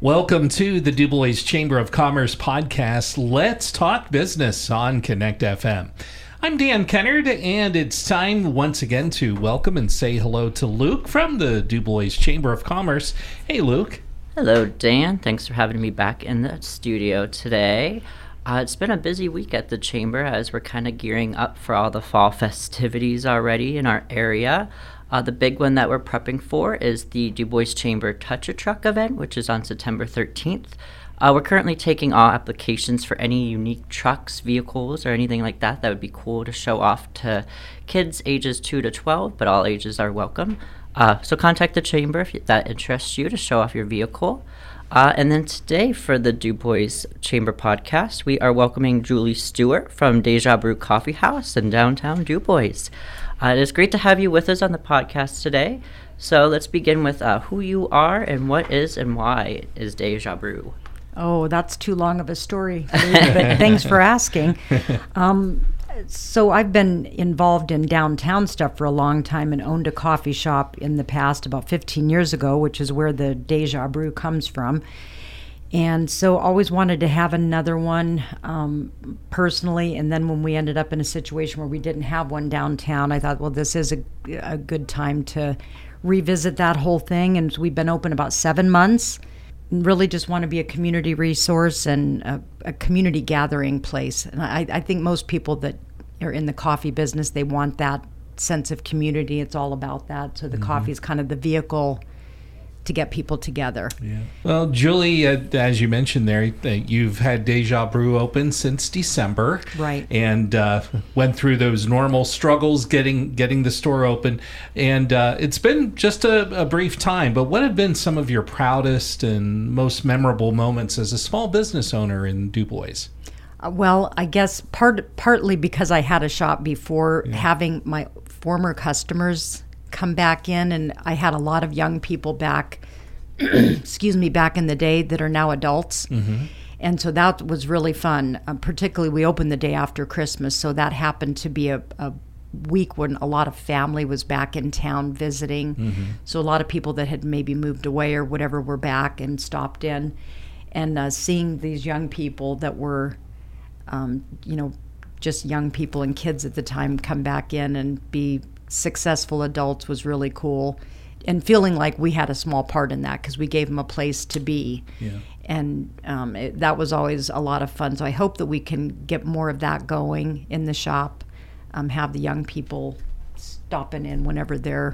Welcome to the DuBois Chamber of Commerce podcast, Let's Talk Business on Connect FM. I'm Dan Kennard, and it's time once again to welcome and say hello to Luke from the DuBois Chamber of Commerce. Hey, Luke. Hello, Dan. Thanks for having me back in the studio today. It's been a busy week at the Chamber as we're kind of gearing up for all the fall festivities already in our area. The big one that we're prepping for is the DuBois Chamber Touch-A-Truck event, which is on September 13th. We're currently taking all applications for any unique trucks, vehicles, or anything like that would be cool to show off to kids ages 2 to 12, but all ages are welcome. So contact the Chamber if that interests you to show off your vehicle. And then today for the DuBois Chamber podcast, we are welcoming Julie Stewart from Deja Brew Coffee House in downtown DuBois. It is great to have you with us on the podcast today. So let's begin with who you are and what is and why is Deja Brew. Oh, that's too long of a story, but thanks for asking. So I've been involved in downtown stuff for a long time and owned a coffee shop in the past about 15 years ago, which is where the Deja Brew comes from. And so always wanted to have another one personally. And then when we ended up in a situation where we didn't have one downtown, I thought, well, this is a good time to revisit that whole thing. And we've been open about 7 months. Really just want to be a community resource and a community gathering place. And I think most people that are in the coffee business, they want that sense of community. It's all about that. So the coffee is kind of the vehicle to get people together. Yeah. Well, Julie, as you mentioned there, you've had Deja Brew open since December. Right. And went through those normal struggles getting the store open. And it's been just a brief time, but what have been some of your proudest and most memorable moments as a small business owner in DuBois? Well, I guess partly because I had a shop before, having my former customers come back in, and I had a lot of young people back back in the day that are now adults. And so that was really fun. Particularly we opened the day after Christmas, so that happened to be a week when a lot of family was back in town visiting. So a lot of people that had maybe moved away or whatever were back and stopped in, and seeing these young people that were just young people and kids at the time come back in and be successful adults was really cool, and feeling like we had a small part in that because we gave them a place to be. And that was always a lot of fun. So I hope that we can get more of that going in the shop, have the young people stopping in whenever they're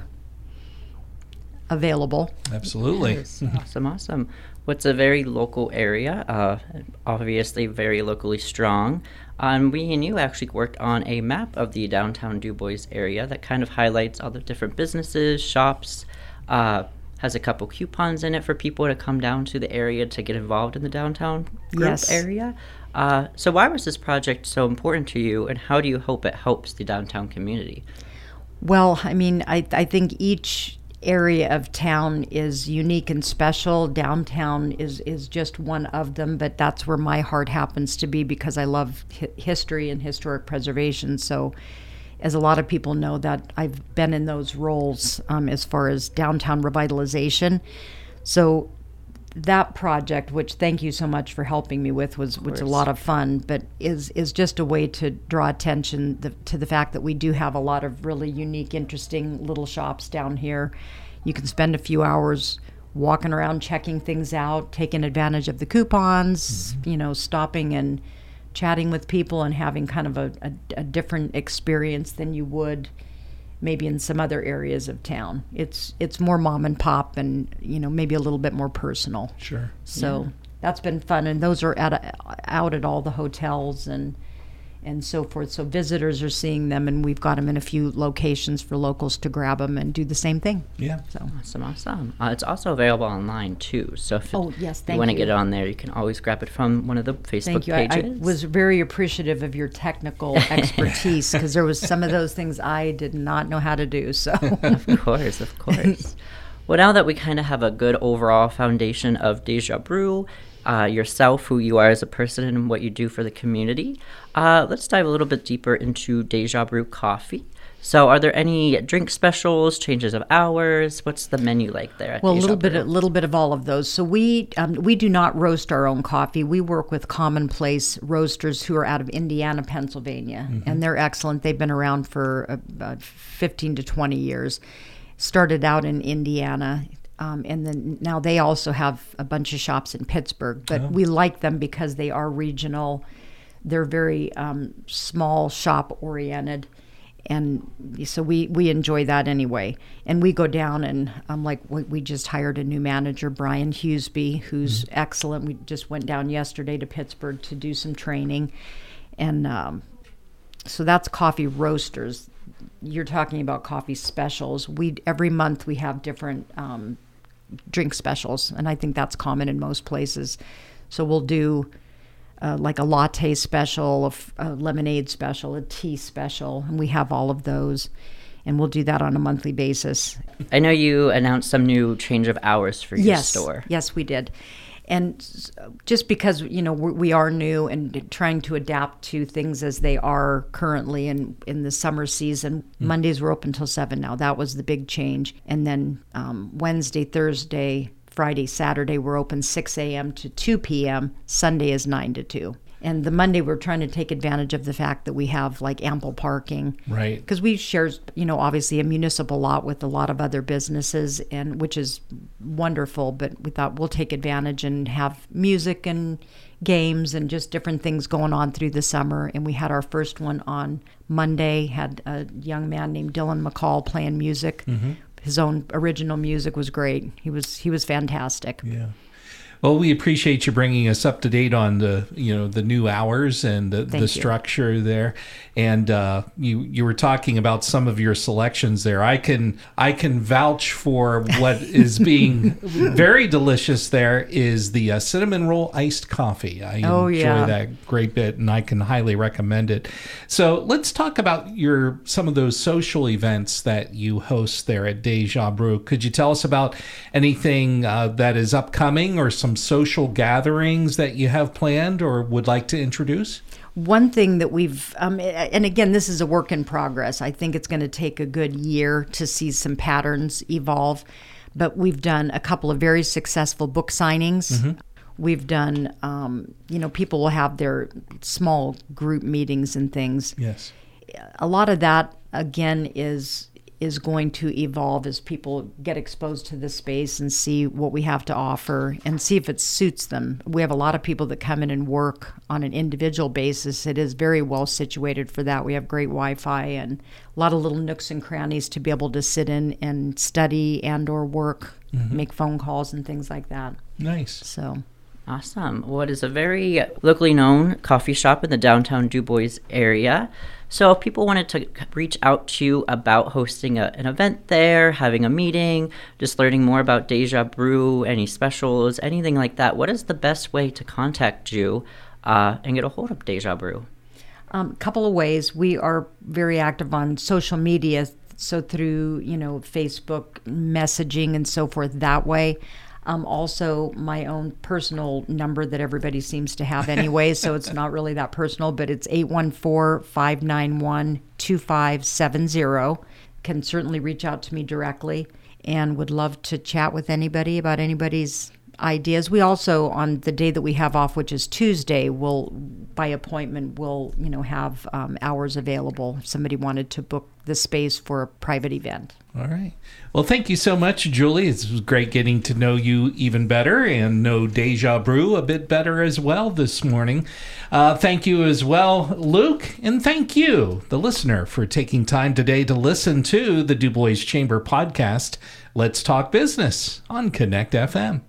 available. Absolutely. Yes. Awesome. What's a very local area, obviously very locally strong. We and you actually worked on a map of the downtown DuBois area that kind of highlights all the different businesses, shops, has a couple coupons in it for people to come down to the area to get involved in the downtown group area. So why was this project so important to you, and how do you hope it helps the downtown community? Well, I mean, I think each area of town is unique and special. Downtown is just one of them, but that's where my heart happens to be because I love history and historic preservation. So as a lot of people know, that I've been in those roles as far as downtown revitalization. So that project, which thank you so much for helping me with, was a lot of fun, but is just a way to draw attention to the fact that we do have a lot of really unique, interesting little shops down here. You can spend a few hours walking around, checking things out, taking advantage of the coupons, stopping and chatting with people and having kind of a different experience than you would maybe in some other areas of town. It's more mom and pop and, maybe a little bit more personal. Sure. So that's been fun. And those are out at all the hotels and so forth. So visitors are seeing them, and we've got them in a few locations for locals to grab them and do the same thing. Yeah. So Awesome. It's also available online too. So if you want to get it on there, you can always grab it from one of the Facebook pages. I was very appreciative of your technical expertise because there was some of those things I did not know how to do. So Of course. Well, now that we kind of have a good overall foundation of Deja Brew, yourself, who you are as a person, and what you do for the community, let's dive a little bit deeper into Deja Brew Coffee. So are there any drink specials, changes of hours? What's the menu like there at Well, Deja a Brew? little bit of all of those. So we do not roast our own coffee. We work with Commonplace Roasters who are out of Indiana, Pennsylvania, and they're excellent. They've been around for 15 to 20 years. Started out in Indiana, and then now they also have a bunch of shops in Pittsburgh. But we like them because they are regional. They're very small shop oriented. And so we enjoy that anyway. And we go down and we just hired a new manager, Brian Hughesby, who's excellent. We just went down yesterday to Pittsburgh to do some training. And so that's Coffee Roasters. You're talking about coffee specials. Every month we have different drink specials, and I think that's common in most places. So we'll do like a latte special, a lemonade special, a tea special, and we have all of those, and we'll do that on a monthly basis. I know you announced some new change of hours for your store. Yes, we did. And just because, we are new and trying to adapt to things as they are currently in the summer season, Mondays we're open till 7 now. That was the big change. And then Wednesday, Thursday, Friday, Saturday, we're open 6 a.m. to 2 p.m. Sunday is 9 to 2. And the Monday, we're trying to take advantage of the fact that we have like ample parking. Right. Because we share, obviously a municipal lot with a lot of other businesses, and which is wonderful. But we thought we'll take advantage and have music and games and just different things going on through the summer. And we had our first one on Monday, had a young man named Dylan McCall playing music. His own original music was great. He was fantastic. Yeah. Well, we appreciate you bringing us up to date on the new hours and the structure there. And you were talking about some of your selections there. I can vouch for what is being very delicious. There is the cinnamon roll iced coffee. I enjoy that great bit, and I can highly recommend it. So let's talk about some of those social events that you host there at Deja Brew. Could you tell us about anything that is upcoming, or some social gatherings that you have planned or would like to introduce? One thing that we've, and again, this is a work in progress. I think it's going to take a good year to see some patterns evolve, but we've done a couple of very successful book signings. We've done, people will have their small group meetings and things. Yes. A lot of that, again, is going to evolve as people get exposed to the space and see what we have to offer and see if it suits them. We have a lot of people that come in and work on an individual basis. It is very well situated for that. We have great Wi-Fi and a lot of little nooks and crannies to be able to sit in and study and or work, make phone calls and things like that. Nice. So awesome. Well, it is a very locally known coffee shop in the downtown Du Bois area. So if people wanted to reach out to you about hosting an event there, having a meeting, just learning more about Deja Brew, any specials, anything like that, what is the best way to contact you and get a hold of Deja Brew? Couple of ways. We are very active on social media, so through, Facebook messaging and so forth that way. Also, my own personal number that everybody seems to have anyway, so it's not really that personal, but it's 814-591-2570. Can certainly reach out to me directly and would love to chat with anybody about anybody's ideas. We also, on the day that we have off, which is Tuesday, by appointment, we'll have hours available if somebody wanted to book the space for a private event. All right. Well, thank you so much, Julie. It was great getting to know you even better and know Deja Brew a bit better as well this morning. Thank you as well, Luke, and thank you, the listener, for taking time today to listen to the Du Bois Chamber podcast, Let's Talk Business on Connect FM.